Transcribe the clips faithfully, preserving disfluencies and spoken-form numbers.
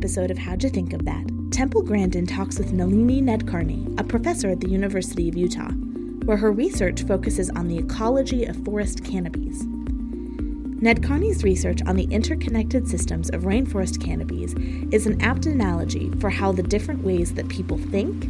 episode of How'd You Think of That, Temple Grandin talks with Nalini Nadkarni, a professor at the University of Utah, where her research focuses on the ecology of forest canopies. Nadkarni's research on the interconnected systems of rainforest canopies is an apt analogy for how the different ways that people think,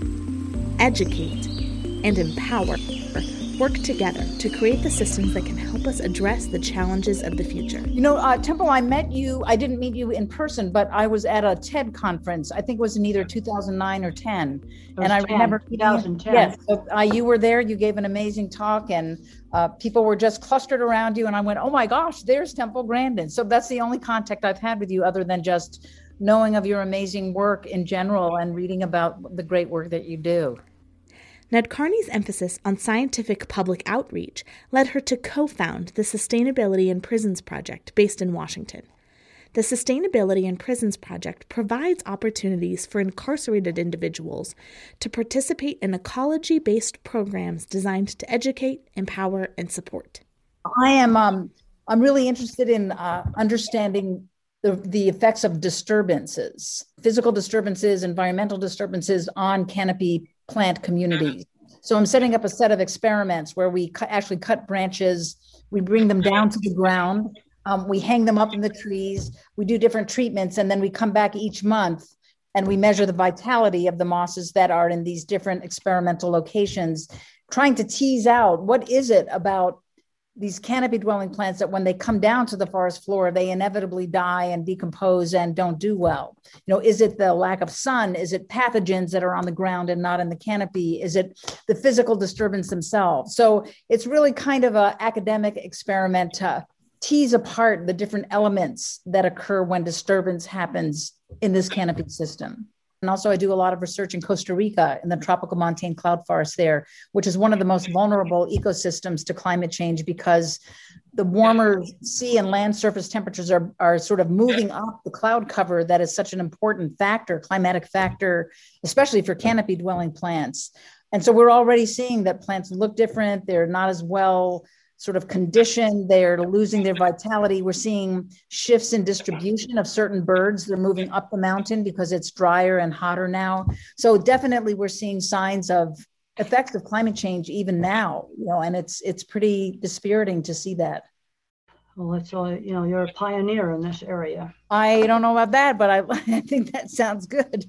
educate, and empower work together to create the systems that can help us address the challenges of the future. You know, uh, Temple, I met you, I didn't meet you in person, but I was at a TED conference. I think it was in either two thousand nine or ten. And I ten, remember twenty ten. Yes, so, uh, you were there, you gave an amazing talk, and uh, people were just clustered around you. And I went, oh my gosh, there's Temple Grandin. So that's the only contact I've had with you other than just knowing of your amazing work in general and reading about the great work that you do. Nadkarni's emphasis on scientific public outreach led her to co-found the Sustainability in Prisons Project based in Washington. The Sustainability in Prisons Project provides opportunities for incarcerated individuals to participate in ecology-based programs designed to educate, empower, and support. I am um, I'm really interested in uh, understanding the, the effects of disturbances, physical disturbances, environmental disturbances on canopy plant communities. So I'm setting up a set of experiments where we cu- actually cut branches, we bring them down to the ground, um, we hang them up in the trees, we do different treatments, and then we come back each month and we measure the vitality of the mosses that are in these different experimental locations, trying to tease out what is it about these canopy dwelling plants that when they come down to the forest floor, they inevitably die and decompose and don't do well. You know, is it the lack of sun? Is it pathogens that are on the ground and not in the canopy? Is it the physical disturbance themselves? So it's really kind of an academic experiment to tease apart the different elements that occur when disturbance happens in this canopy system. And also I do a lot of research in Costa Rica in the tropical montane cloud forest there, which is one of the most vulnerable ecosystems to climate change because the warmer sea and land surface temperatures are, are sort of moving up the cloud cover that is such an important factor, climatic factor, especially for canopy dwelling plants. And so we're already seeing that plants look different. They're not as well sort of conditioned, they're losing their vitality. We're seeing shifts in distribution of certain birds. They're moving up the mountain because it's drier and hotter now. So definitely we're seeing signs of effects of climate change even now, you know, and it's it's pretty dispiriting to see that. Well, it's all, you know, you're a pioneer in this area. I don't know about that, but I, I think that sounds good.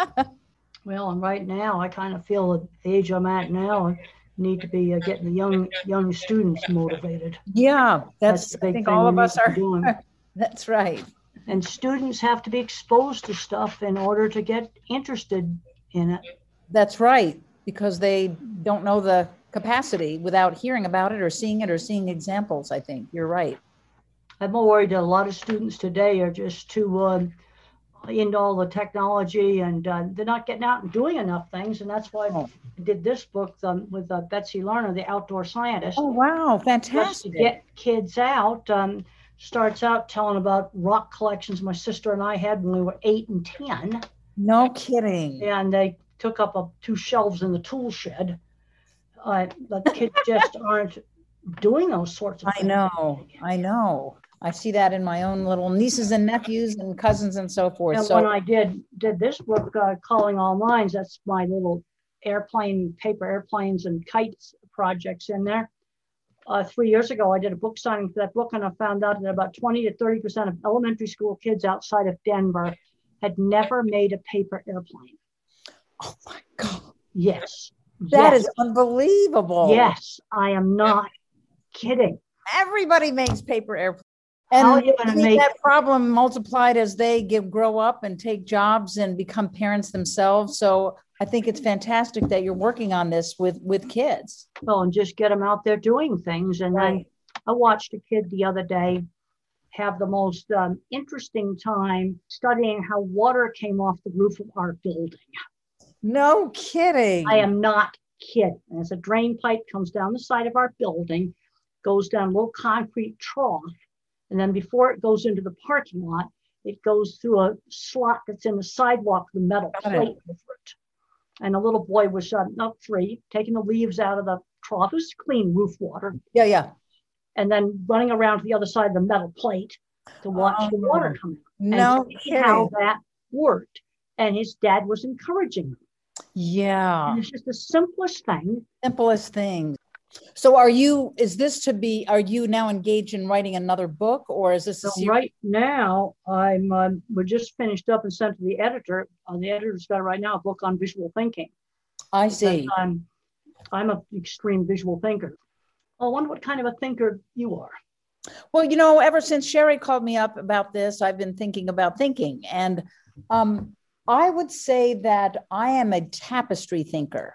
Well, and right now, I kind of feel at the age I'm at now, need to be uh, getting the young young students motivated. Yeah, that's, that's I think all of us are doing. That's right. And students have to be exposed to stuff in order to get interested in it. That's right, because they don't know the capacity without hearing about it or seeing it or seeing examples. I think you're right. I'm more worried that a lot of students today are just too uh, into all the technology and uh, they're not getting out and doing enough things. And that's why I did this book um, with uh, Betsy Lerner, the outdoor scientist. Oh, wow. Fantastic. Just to get kids out. Um, starts out telling about rock collections my sister and I had when we were eight and ten. No kidding. And they took up a, two shelves in the tool shed. Uh, the kids just aren't doing those sorts of I things. know. I know. I see that in my own little nieces and nephews and cousins and so forth. And so when I did did this book, uh, Calling All Minds, that's my little airplane, paper airplanes and kites projects in there. Uh, three years ago, I did a book signing for that book, and I found out that about twenty to thirty percent of elementary school kids outside of Denver had never made a paper airplane. Oh my God. Yes. That yes. is unbelievable. Yes, I am not kidding. Everybody makes paper airplanes. How And are you gonna I think make- that problem multiplied as they give, grow up and take jobs and become parents themselves. So I think it's fantastic that you're working on this with, with kids. Well, and just get them out there doing things. And Right. then I watched a kid the other day have the most um, interesting time studying how water came off the roof of our building. No kidding. I am not kidding. As a drain pipe comes down the side of our building, goes down a little concrete trough, and then before it goes into the parking lot, it goes through a slot that's in the sidewalk, the metal Got it. plate over it. And a little boy was uh, not three, taking the leaves out of the trough. It was clean roof water. Yeah, yeah. And then running around to the other side of the metal plate to watch Oh, the water come out. No And see how kidding. that worked, and his dad was encouraging him. Yeah. And it's just the simplest thing. Simplest thing. So are you, is this to be, are you now engaged in writing another book, or is this a So series? right now, I'm, um, we're just finished up and sent to the editor. Uh, the editor's got right now a book on visual thinking. I see. I'm, I'm an extreme visual thinker. I wonder what kind of a thinker you are. Well, you know, ever since Sherry called me up about this, I've been thinking about thinking. And um, I would say that I am a tapestry thinker.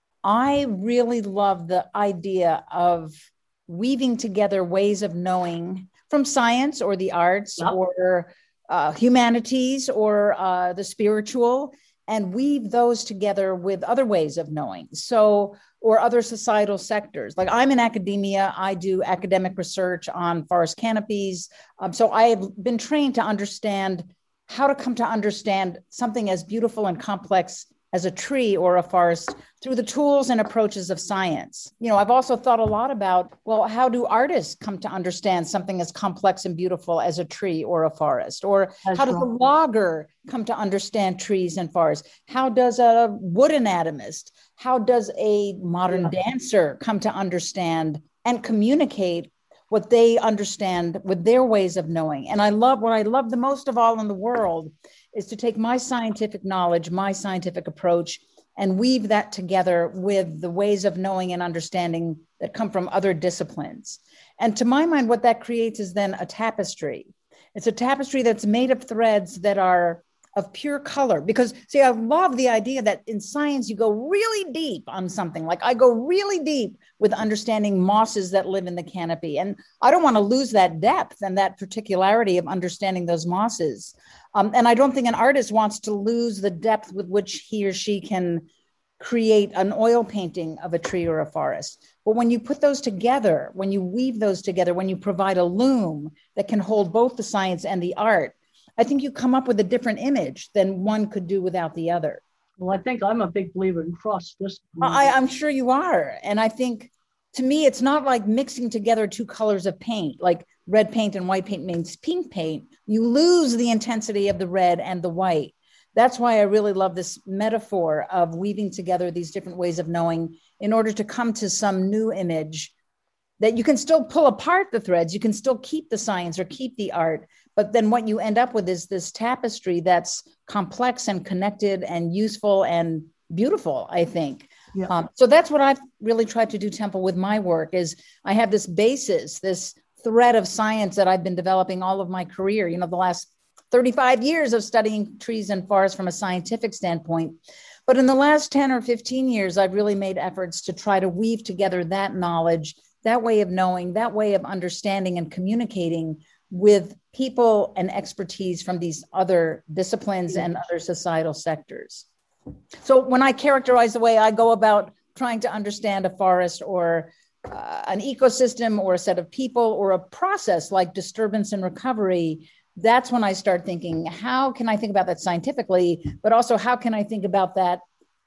I really love the idea of weaving together ways of knowing from science or the arts Yep. or uh, humanities or uh, the spiritual, and weave those together with other ways of knowing. So, or other societal sectors. Like I'm in academia, I do academic research on forest canopies. Um, so I have been trained to understand how to come to understand something as beautiful and complex as a tree or a forest through the tools and approaches of science. You know, I've also thought a lot about, well, how do artists come to understand something as complex and beautiful as a tree or a forest? Or That's how does right. a logger come to understand trees and forests? How does a wood anatomist, how does a modern Yeah. dancer come to understand and communicate what they understand with their ways of knowing? And I love, what I love the most of all in the world is to take my scientific knowledge, my scientific approach, and weave that together with the ways of knowing and understanding that come from other disciplines. And to my mind, what that creates is then a tapestry. It's a tapestry that's made of threads that are of pure color. Because, see, I love the idea that in science, you go really deep on something. Like I go really deep with understanding mosses that live in the canopy. And I don't want to lose that depth and that particularity of understanding those mosses. Um, and I don't think an artist wants to lose the depth with which he or she can create an oil painting of a tree or a forest. But when you put those together, when you weave those together, when you provide a loom that can hold both the science and the art, I think you come up with a different image than one could do without the other. Well, I think I'm a big believer in cross discipline. I, I'm sure you are. And I think, to me, it's not like mixing together two colors of paint, like red paint and white paint means pink paint. You lose the intensity of the red and the white. That's why I really love this metaphor of weaving together these different ways of knowing in order to come to some new image that you can still pull apart the threads. You can still keep the science or keep the art. But then what you end up with is this tapestry that's complex and connected and useful and beautiful, I think. Yeah. Um, so that's what I've really tried to do, Temple, with my work is I have this basis, this thread of science that I've been developing all of my career, you know, the last thirty-five years of studying trees and forests from a scientific standpoint. But in the last ten or fifteen years, I've really made efforts to try to weave together that knowledge, that way of knowing, that way of understanding and communicating with people and expertise from these other disciplines and other societal sectors. So when I characterize the way I go about trying to understand a forest or uh, an ecosystem or a set of people or a process like disturbance and recovery, that's when I start thinking, how can I think about that scientifically, but also how can I think about that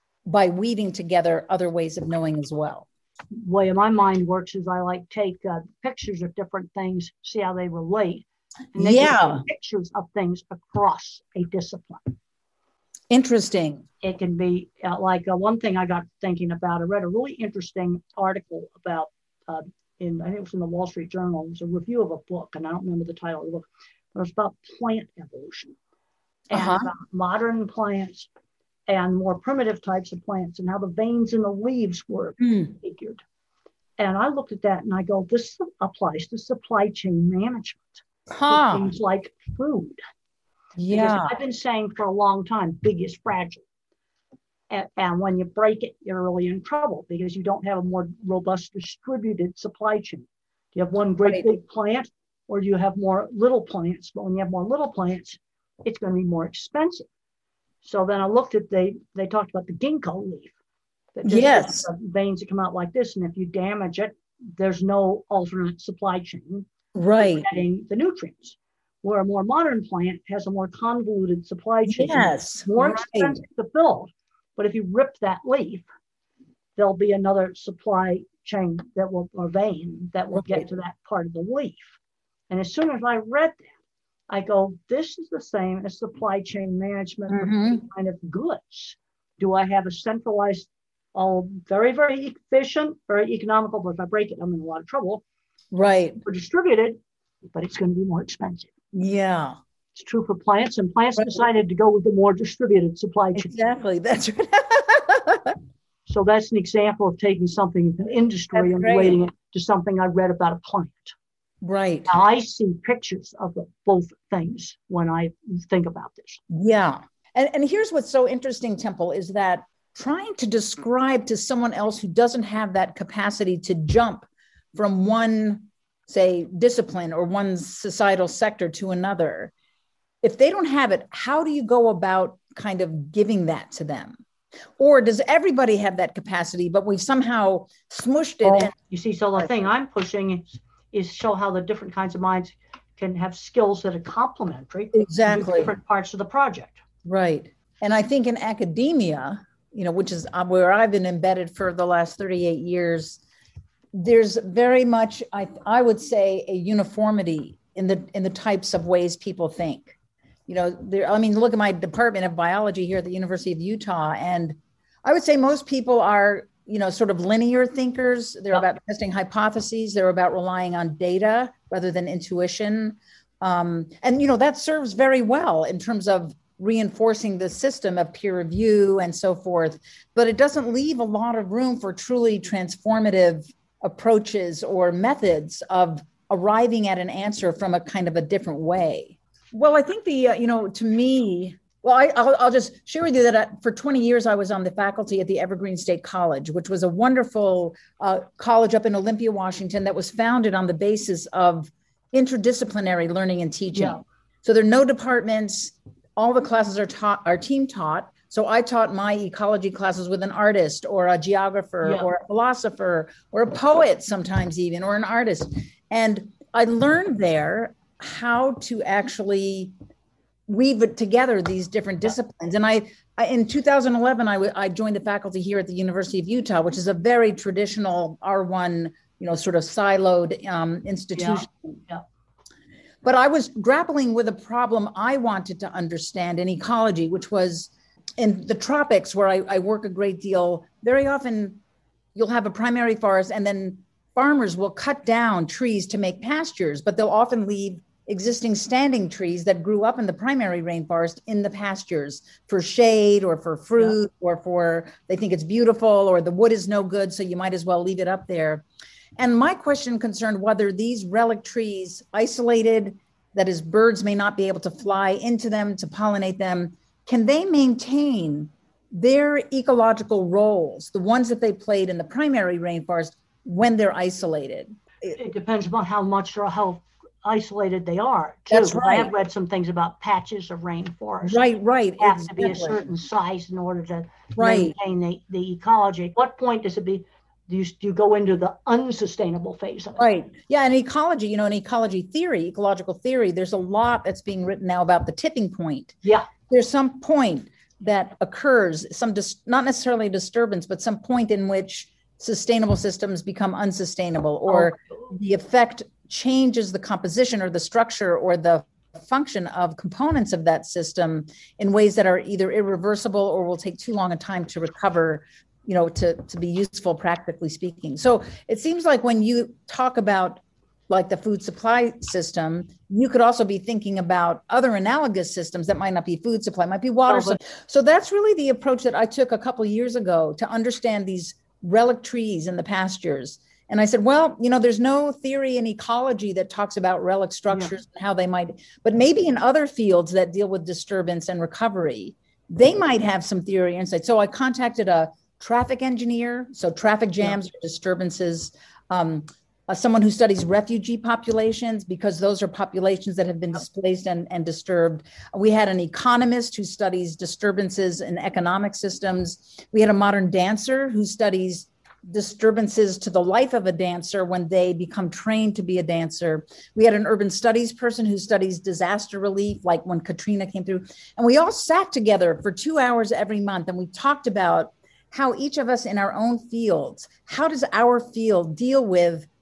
by weaving together other ways of knowing as well? Way my mind works is I like take uh, pictures of different things, see how they relate. And they Yeah. pictures of things across a discipline. Interesting. It can be uh, like uh, one thing I got thinking about. I read a really interesting article about, uh, in I think it was in the Wall Street Journal. It was a review of a book, and I don't remember the title of the book. But it was about plant evolution and Uh-huh. about modern plants and more primitive types of plants and how the veins in the leaves were Mm. figured. And I looked at that and I go, this applies to supply chain management. Huh. Things like food. Yeah. Because I've been saying for a long time, big is fragile. And, and when you break it, you're really in trouble because you don't have a more robust distributed supply chain. Do you have one great Right. big plant or do you have more little plants? But when you have more little plants, it's going to be more expensive. So then I looked at, they, they talked about the ginkgo leaf. That just Yes. has veins that come out like this. And if you damage it, there's no alternate supply chain Right. getting the nutrients. Where a more modern plant has a more convoluted supply chain, Yes. more Right. expensive to build. But if you rip that leaf, there'll be another supply chain that will, or vein that will Right. get to that part of the leaf. And as soon as I read that, I go, this is the same as supply chain management Mm-hmm. for kind of goods. Do I have a centralized, all very, very efficient, very economical, but if I break it, I'm in a lot of trouble. Right. Or distributed, but it's going to be more expensive. Yeah. It's true for plants, and plants Right. decided to go with the more distributed supply chain. Exactly. That's right. So that's an example of taking something in industry That's and great. relating it to something I read about a plant. Right. Now, I see pictures of the, both things when I think about this. Yeah. And, and here's what's so interesting, Temple, is that trying to describe to someone else who doesn't have that capacity to jump from one, say, discipline or one societal sector to another, if they don't have it, how do you go about kind of giving that to them? Or does everybody have that capacity, but we've somehow smushed it? Well, and- you see, so the thing I'm pushing is, is show how the different kinds of minds can have skills that are complementary Exactly. to different parts of the project. Right. And I think in academia, you know, which is where I've been embedded for the last thirty-eight years, there's very much, I, I would say, a uniformity in the in the types of ways people think. You know, there, I mean, look at my department of biology here at the University of Utah, and I would say most people are, you know, sort of linear thinkers. They're Yep. about testing hypotheses. They're about relying on data rather than intuition. Um, and, you know, that serves very well in terms of reinforcing the system of peer review and so forth. But it doesn't leave a lot of room for truly transformative approaches or methods of arriving at an answer from a kind of a different way. Well, I think the, uh, you know, to me, well, I, I'll, I'll just share with you that I, for twenty years, I was on the faculty at the Evergreen State College, which was a wonderful uh, college up in Olympia, Washington, that was founded on the basis of interdisciplinary learning and teaching. Yeah. So there are no departments. All the classes are taught, are team taught. So I taught my ecology classes with an artist or a geographer Yeah. or a philosopher or a poet sometimes even, or an artist. And I learned there how to actually weave it together, these different disciplines. And I, I in two thousand eleven, I, w- I joined the faculty here at the University of Utah, which is a very traditional R one, you know, sort of siloed um, institution. Yeah. Yeah. But I was grappling with a problem I wanted to understand in ecology, which was in the tropics, where I, I work a great deal. Very often you'll have a primary forest, and then farmers will cut down trees to make pastures, but they'll often leave existing standing trees that grew up in the primary rainforest in the pastures for shade or for fruit, yeah. or for, they think it's beautiful, or the wood is no good, so you might as well leave it up there. And my question concerned whether these relic trees, isolated, that is, birds may not be able to fly into them to pollinate them, can they maintain their ecological roles, the ones that they played in the primary rainforest, when they're isolated? It depends upon how much or how isolated they are, too. That's right. I have read some things about patches of rainforest. Right, right. They have exactly. to be a certain size in order to right. maintain the, the ecology. What point does it be? Do you, do you go into the unsustainable phase of it? Right. Yeah. In ecology, you know, in ecology theory, ecological theory, there's a lot that's being written now about the tipping point. Yeah. There's some point that occurs, some dis- not necessarily a disturbance, but some point in which sustainable systems become unsustainable, or oh. the effect changes the composition or the structure or the function of components of that system in ways that are either irreversible or will take too long a time to recover, you know, to, to be useful, practically speaking. So it seems like when you talk about like the food supply system, you could also be thinking about other analogous systems that might not be food supply, might be water supply. So that's really the approach that I took a couple of years ago to understand these relic trees in the pastures. And I said, well, you know, there's no theory in ecology that talks about relic structures yeah. and how they might, but maybe in other fields that deal with disturbance and recovery, they might have some theory and insight. So I contacted a traffic engineer, so traffic jams yeah. or disturbances, um, uh, someone who studies refugee populations, because those are populations that have been displaced and, and disturbed. We had an economist who studies disturbances in economic systems. We had a modern dancer who studies disturbances to the life of a dancer when they become trained to be a dancer. We had an urban studies person who studies disaster relief, like when Katrina came through. And we all sat together for two hours every month, and we talked about how each of us in our own fields, how does our field deal with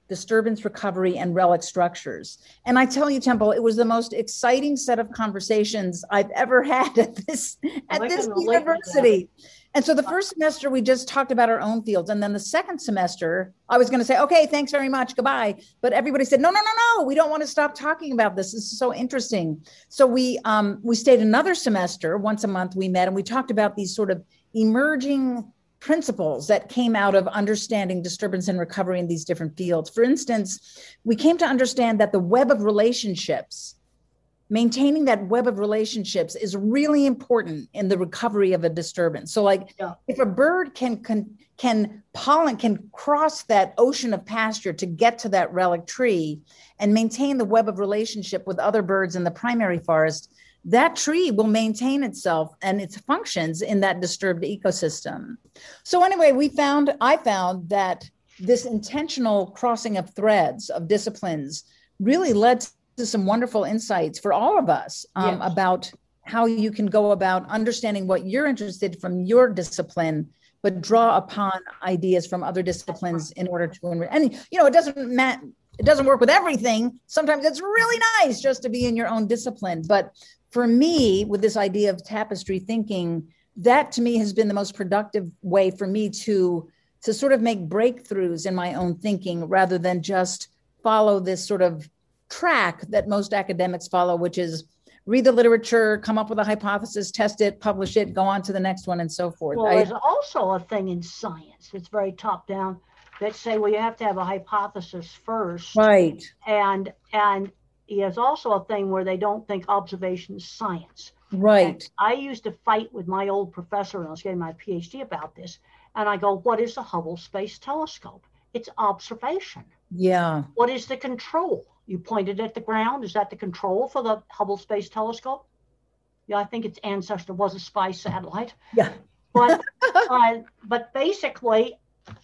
disturbance recovery, and relic structures. And I tell you, Temple, it was the most exciting set of conversations I've ever had at this, at I this can relate to that. university. And so the first semester, we just talked about our own fields. And then the second semester, I was going to say, okay, thanks very much, goodbye. But everybody said, no, no, no, no, we don't want to stop talking about this. This is so interesting. So we um, we stayed another semester, once a month we met, and we talked about these sort of emerging principles that came out of understanding disturbance and recovery in these different fields. For instance, we came to understand that the web of relationships, maintaining that web of relationships is really important in the recovery of a disturbance. So like yeah. if a bird can, can, can pollen, can cross that ocean of pasture to get to that relic tree and maintain the web of relationship with other birds in the primary forest, that tree will maintain itself and its functions in that disturbed ecosystem. So anyway, we found, I found that this intentional crossing of threads of disciplines really led to some wonderful insights for all of us um, yes. about how you can go about understanding what you're interested in from your discipline, but draw upon ideas from other disciplines in order to, and you know, it doesn't matter. It doesn't work with everything. Sometimes it's really nice just to be in your own discipline. But for me, with this idea of tapestry thinking, that to me has been the most productive way for me to, to sort of make breakthroughs in my own thinking rather than just follow this sort of track that most academics follow, which is read the literature, come up with a hypothesis, test it, publish it, go on to the next one, and so forth. Well, I, there's also a thing in science. It's very top down. That say, well, you have to have a hypothesis first. Right. And and there's also a thing where they don't think observation is science. Right. And I used to fight with my old professor when I was getting my PhD about this. And I go, what is the Hubble Space Telescope? It's observation. Yeah. What is the control? You pointed at the ground. Is that the control for the Hubble Space Telescope? Yeah, I think its ancestor was a spy satellite. Yeah. But uh, but basically,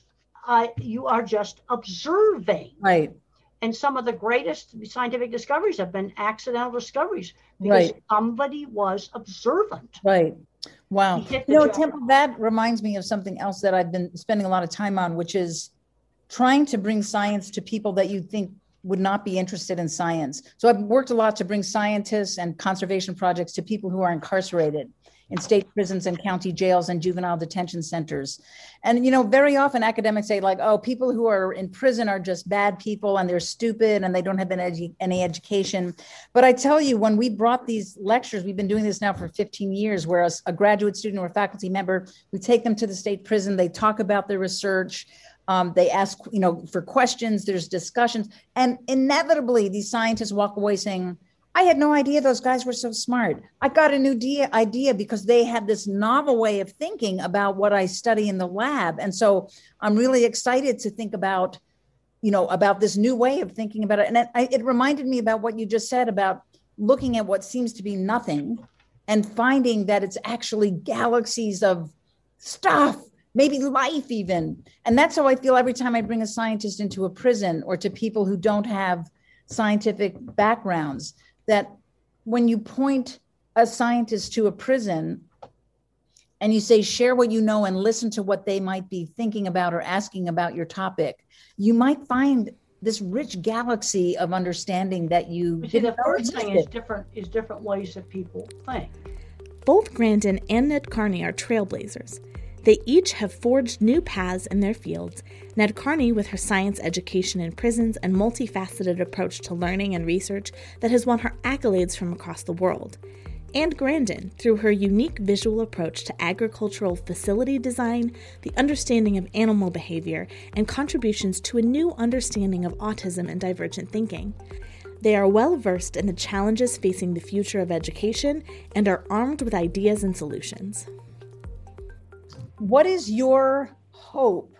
Uh, you are just observing. Right. And some of the greatest scientific discoveries have been accidental discoveries because right. somebody was observant. Right. Wow. You know, Temple, that reminds me of something else that I've been spending a lot of time on, which is trying to bring science to people that you think would not be interested in science. So I've worked a lot to bring scientists and conservation projects to people who are incarcerated in state prisons and county jails and juvenile detention centers. And, you know, very often academics say like, oh, people who are in prison are just bad people and they're stupid and they don't have any, edu- any education. But I tell you, when we brought these lectures, we've been doing this now for fifteen years, where a, a graduate student or a faculty member, we take them to the state prison, they talk about their research, um, they ask, you know, for questions, there's discussions, and inevitably these scientists walk away saying, I had no idea those guys were so smart. I got a new de- idea because they had this novel way of thinking about what I study in the lab. And so I'm really excited to think about, you know, about this new way of thinking about it. And it, I, it reminded me about what you just said about looking at what seems to be nothing and finding that it's actually galaxies of stuff, maybe life even. And that's how I feel every time I bring a scientist into a prison or to people who don't have scientific backgrounds, that when you point a scientist to a prison and you say, share what you know and listen to what they might be thinking about or asking about your topic, you might find this rich galaxy of understanding that you but see, didn't the know first thing is different is different ways that people think. Both Grandin and Ned Carney are trailblazers. They each have forged new paths in their fields, Ned Carney with her science education in prisons and multifaceted approach to learning and research that has won her accolades from across the world, and Grandin through her unique visual approach to agricultural facility design, the understanding of animal behavior, and contributions to a new understanding of autism and divergent thinking. They are well versed in the challenges facing the future of education and are armed with ideas and solutions. What is your hope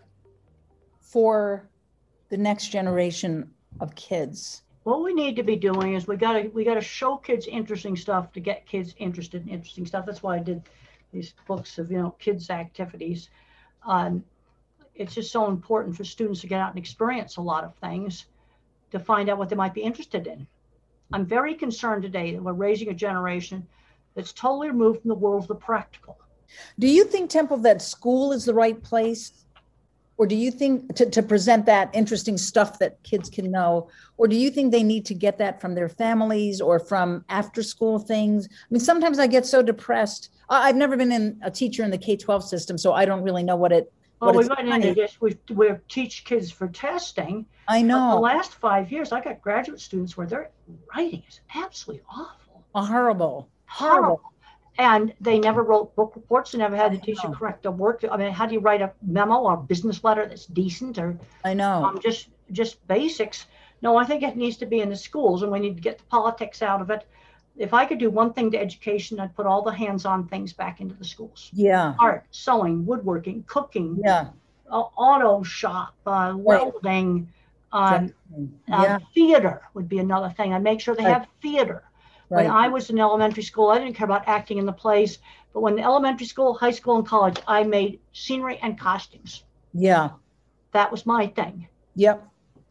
for the next generation of kids? What we need to be doing is we got to we got to show kids interesting stuff to get kids interested in interesting stuff. That's why I did these books of, you know, kids activities. Um, it's just so important for students to get out and experience a lot of things to find out what they might be interested in. I'm very concerned today that we're raising a generation that's totally removed from the world of the practical. Do you think, Temple, that school is the right place Or do you think to, to present that interesting stuff that kids can know? Or do you think they need to get that from their families or from after school things? I mean, sometimes I get so depressed. I've never been in a teacher in the K twelve system, so I don't really know what it Well, we went into this, we, we teach kids for testing. I know. But the last five years, I got graduate students where their writing is absolutely awful. Oh, horrible. Horrible. Horrible. And they never wrote book reports. They never had to teach you corrective work. I mean, how do you write a memo or a business letter that's decent or I know um, just just basics? No, I think it needs to be in the schools, and we need to get the politics out of it. If I could do one thing to education, I'd put all the hands-on things back into the schools. Yeah. Art, sewing, woodworking, cooking. Yeah. Uh, auto shop, uh, welding, um, yeah. uh, theater would be another thing. I'd make sure they right. have theater. Right. When I was in elementary school, I didn't care about acting in the plays, but when elementary school, high school, and college, I made scenery and costumes. Yeah. That was my thing. Yep.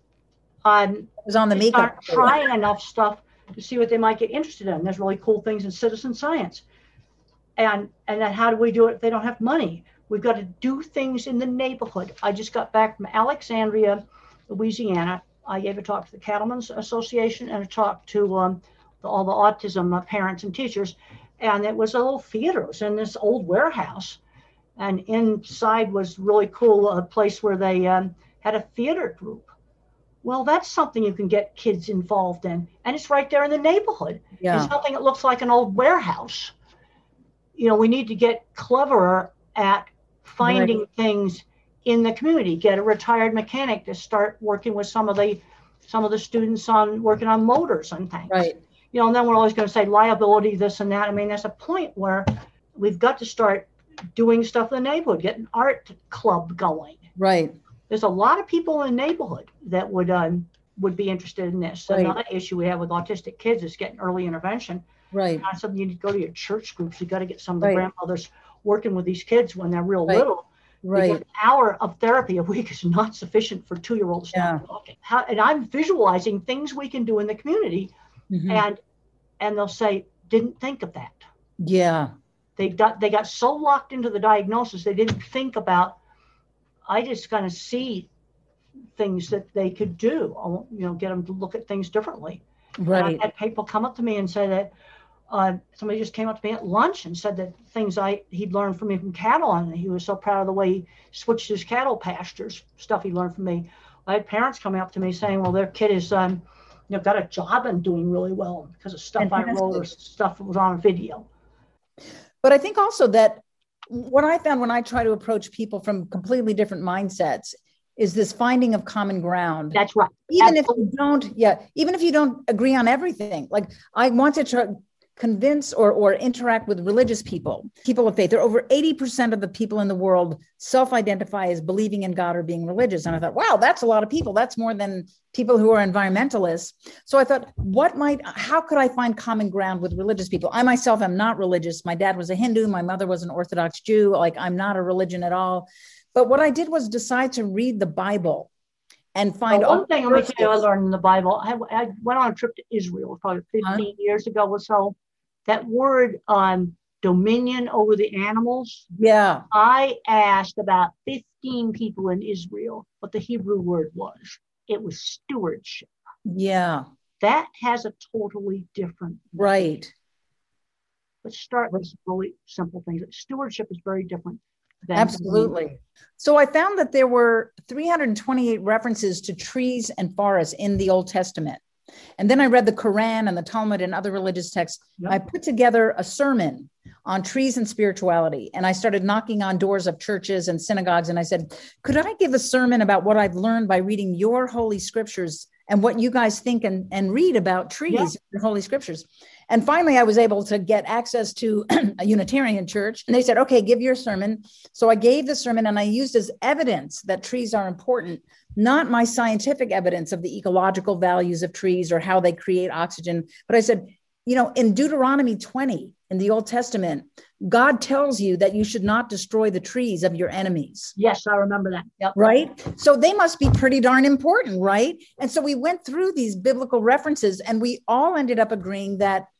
Um, it was on the makeup. Trying enough stuff to see what they might get interested in. There's really cool things in citizen science. And, and then how do we do it if they don't have money? We've got to do things in the neighborhood. I just got back from Alexandria, Louisiana. I gave a talk to the Cattlemen's Association and a talk to um, the, all the autism uh, parents and teachers. And it was a little theater. It was in this old warehouse. And inside was really cool, a place where they um, had a theater group. Well, that's something you can get kids involved in. And it's right there in the neighborhood. Yeah. It's something that looks like an old warehouse. You know, we need to get cleverer at finding right. things in the community. Get a retired mechanic to start working with some of the some of the students on working on motors and things. Right. You know, and then we're always going to say liability, this and that. I mean, there's a point where we've got to start doing stuff in the neighborhood, get an art club going. Right. There's a lot of people in the neighborhood that would um, would be interested in this. Right. Another issue we have with autistic kids is getting early intervention. Right. Not something you need to go to your church groups. You got to get some of the right. grandmothers working with these kids when they're real right. little. Right. Because an hour of therapy a week is not sufficient for two-year-olds to yeah. start talking. How, and I'm visualizing things we can do in the community, mm-hmm. and and they'll say, didn't think of that. Yeah. They got they got so locked into the diagnosis they didn't think about. I just kind of see things that they could do. I want, you know, get them to look at things differently. Right. And I had people come up to me and say that uh, somebody just came up to me at lunch and said that things I he'd learned from me from cattle, and he was so proud of the way he switched his cattle pastures, stuff he learned from me. I had parents coming up to me saying, well, their kid is um, you know, got a job and doing really well because of stuff Fantastic. I wrote or stuff that was on a video. But I think also that what I found when I try to approach people from completely different mindsets is this finding of common ground. That's right. Even Absolutely. if you don't, yeah, even if you don't agree on everything. Like I want to try, convince or, or interact with religious people, people of faith. There are over eighty percent of the people in the world self-identify as believing in God or being religious. And I thought, wow, that's a lot of people. That's more than people who are environmentalists. So I thought, what might, how could I find common ground with religious people? I myself am not religious. My dad was a Hindu. My mother was an Orthodox Jew. Like I'm not a religion at all. But what I did was decide to read the Bible and find well, one thing let me tell you I learned in the Bible. I, I went on a trip to Israel probably fifteen huh? years ago or so. That word um, dominion over the animals. Yeah. I asked about fifteen people in Israel what the Hebrew word was. It was stewardship. Yeah. That has a totally different. Right. Let's start with really simple things. Stewardship is very different. Absolutely. So I found that there were three hundred twenty-eight references to trees and forests in the Old Testament. And then I read the Quran and the Talmud and other religious texts. Yep. I put together a sermon on trees and spirituality. And I started knocking on doors of churches and synagogues. And I said, could I give a sermon about what I've learned by reading your holy scriptures and what you guys think and, and read about trees yeah. in holy scriptures? And finally, I was able to get access to a Unitarian church. And they said, okay, give your sermon. So I gave the sermon and I used as evidence that trees are important, not my scientific evidence of the ecological values of trees or how they create oxygen. But I said, you know, in Deuteronomy twenty, in the Old Testament, God tells you that you should not destroy the trees of your enemies. Yes, I remember that. Yep. Right? So they must be pretty darn important, right? And so we went through these biblical references and we all ended up agreeing that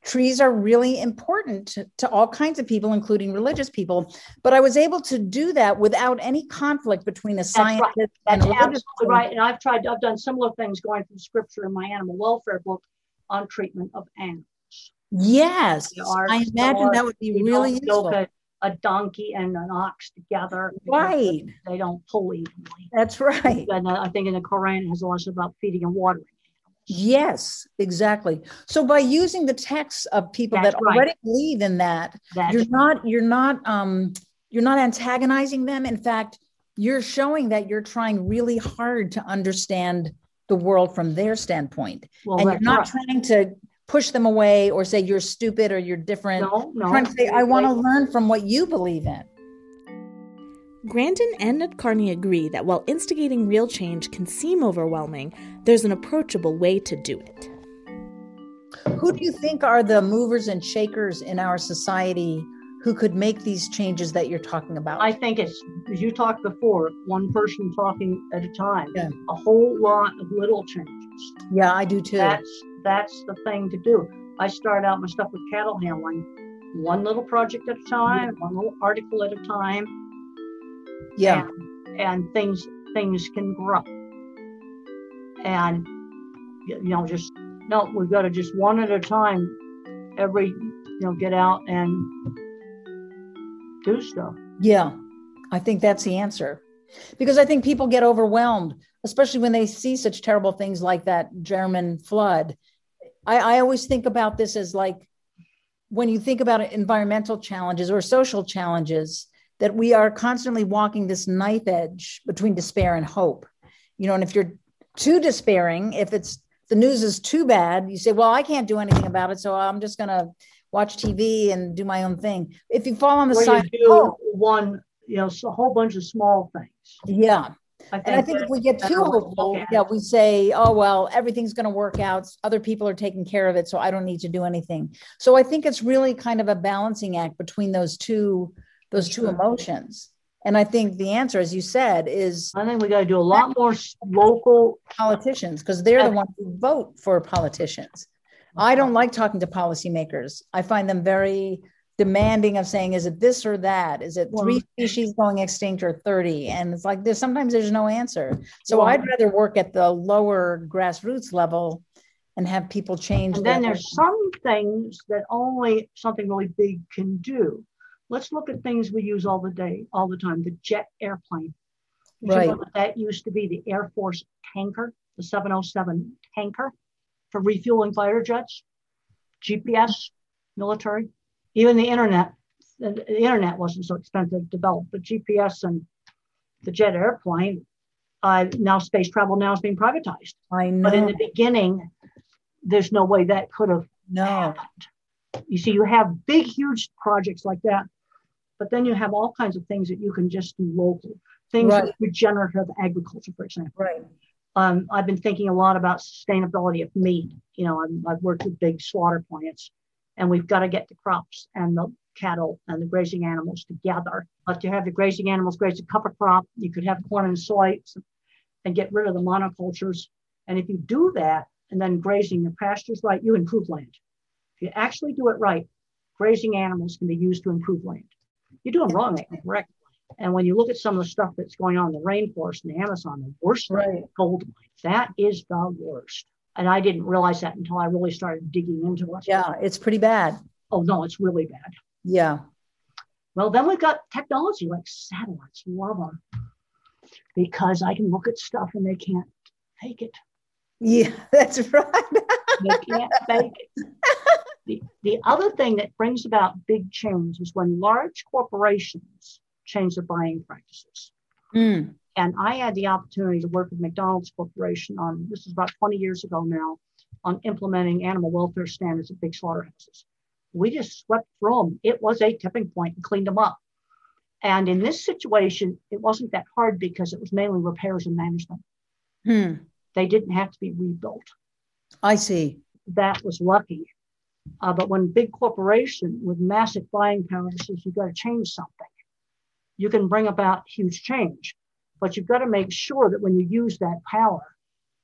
trees are really important to, to all kinds of people, including religious people. But I was able to do that without any conflict between a scientist right. and That's a religious absolutely right. And I've tried, I've done similar things going through scripture in my animal welfare book on treatment of animals. Yes, I imagine similar. that would be You really don't useful. yoke a, a donkey and an ox together. Right. They don't pull evenly. That's right. And I think in the Quran it has lots about feeding and watering. Yes, exactly. So by using the texts of people That's that right. already believe in that, That's you're not, you're not, um, you're not antagonizing them. In fact, you're showing that you're trying really hard to understand the world from their standpoint. Well, and you're not right. trying to push them away or say you're stupid or you're different. No, no. You're trying to say, I want to learn from what you believe in. Grandin and Nadkarni agree that while instigating real change can seem overwhelming, there's an approachable way to do it. Who do you think are the movers and shakers in our society who could make these changes that you're talking about? I think it's, as you talked before, one person talking at a time. Yeah. A whole lot of little changes. Yeah, I do too. That's that's the thing to do. I start out my stuff with cattle handling, one little project at a time, yeah. one little article at a time. Yeah. And, and things things can grow. And you know, just no, we've got to just one at a time. Every you know, get out and do stuff. Yeah, I think that's the answer. Because I think people get overwhelmed, especially when they see such terrible things like that German flood. I, I always think about this as like, when you think about environmental challenges or social challenges, that we are constantly walking this knife edge between despair and hope. You know, and if you're too despairing, if it's the news is too bad, you say, well, I can't do anything about it, so I'm just going to watch T V and do my own thing. If you fall on the Where side, you do oh, one, you know, a whole bunch of small things. Yeah. I think and I think if we get too hopeful, yeah, we say, oh, well, everything's going to work out. Other people are taking care of it, so I don't need to do anything. So I think it's really kind of a balancing act between those two, those two emotions. And I think the answer, as you said, is I think we got to do a lot more local politicians, because they're the ones who vote for politicians. I don't like talking to policymakers. I find them very demanding of saying, is it this or that? Is it three well, species going extinct or thirty? And it's like, there's sometimes there's no answer. So well, I'd rather work at the lower grassroots level and have people change. And then there's some things that only something really big can do. Let's look at things we use all the day, all the time. The jet airplane. Right. You know that used to be the Air Force tanker, the seven oh seven tanker for refueling fighter jets, G P S, military. Even the internet, the internet wasn't so expensive to develop, but G P S and the jet airplane, uh, now space travel now is being privatized. I know. But in the beginning, there's no way that could have no. happened. You see, you have big, huge projects like that, but then you have all kinds of things that you can just do locally. Things right. like regenerative agriculture, for example. Right. Um, I've been thinking a lot about sustainability of meat. You know, I'm, I've worked with big slaughter plants. And we've got to get the crops and the cattle and the grazing animals together. But to have the grazing animals graze a cover crop, you could have corn and soy and get rid of the monocultures. And if you do that, and then grazing the pastures right, you improve land. If you actually do it right, grazing animals can be used to improve land. You do them wrong, they can correct. And when you look at some of the stuff that's going on in the rainforest and the Amazon, the worst right. gold mine, that is the worst. And I didn't realize that until I really started digging into it. Yeah, it's pretty bad. Oh, no, it's really bad. Yeah. Well, then we've got technology like satellites. Love them. Because I can look at stuff and they can't fake it. Yeah, that's right. They can't fake it. The, the other thing that brings about big change is when large corporations change their buying practices. Mm. And I had the opportunity to work with McDonald's Corporation on, this is about twenty years ago now, on implementing animal welfare standards at big slaughterhouses. We just swept through them. It was a tipping point and cleaned them up. And in this situation, it wasn't that hard because it was mainly repairs and management. Hmm. They didn't have to be rebuilt. I see. That was lucky. Uh, but when big corporation with massive buying power says you've got to change something, you can bring about huge change. But you've got to make sure that when you use that power,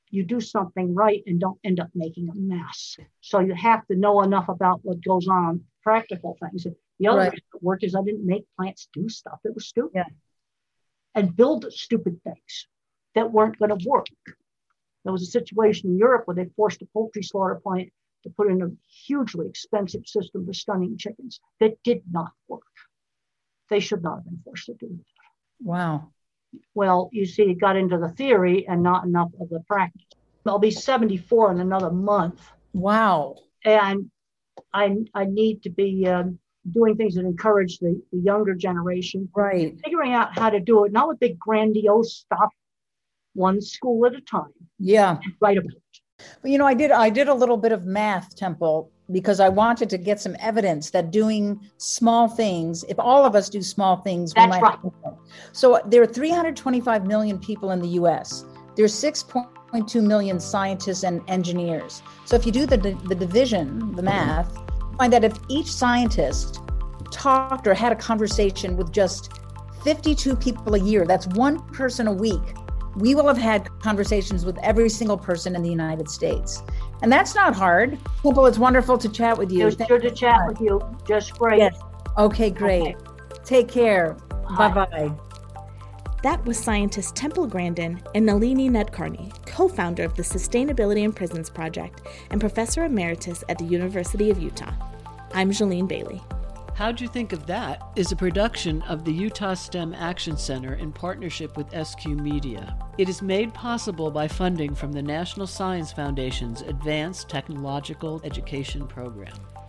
you do something right and don't end up making a mess. So you have to know enough about what goes on, practical things. The other Right. reason it worked is I didn't make plants do stuff that was stupid Yeah. and build stupid things that weren't going to work. There was a situation in Europe where they forced a poultry slaughter plant to put in a hugely expensive system for stunning chickens that did not work. They should not have been forced to do that. Wow. Well, you see, it got into the theory and not enough of the practice. I'll be seventy-four in another month. Wow. And I, I need to be um, doing things that encourage the, the younger generation. Right. Figuring out how to do it, not with big grandiose stuff, one school at a time. Yeah. And write about it. Well, you know, I did I did a little bit of math, Temple, because I wanted to get some evidence that doing small things, if all of us do small things, we That's might. right. So there are three hundred twenty-five million people in the U S. There's six point two million scientists and engineers. So if you do the, the division, the math, you find that if each scientist talked or had a conversation with just fifty-two people a year, that's one person a week, we will have had conversations with every single person in the United States. And that's not hard. Temple, it's wonderful to chat with It you. was Thank good to you so chat much. with you. Just great. Yes. Okay, great. Okay. Take care. Bye. Bye-bye. That was scientist Temple Grandin and Nalini Nadkarni, co-founder of the Sustainability in Prisons Project and professor emeritus at the University of Utah. I'm Jalene Bailey. How'd You Think of That is a production of the Utah STEM Action Center in partnership with S Q Media. It is made possible by funding from the National Science Foundation's Advanced Technological Education Program.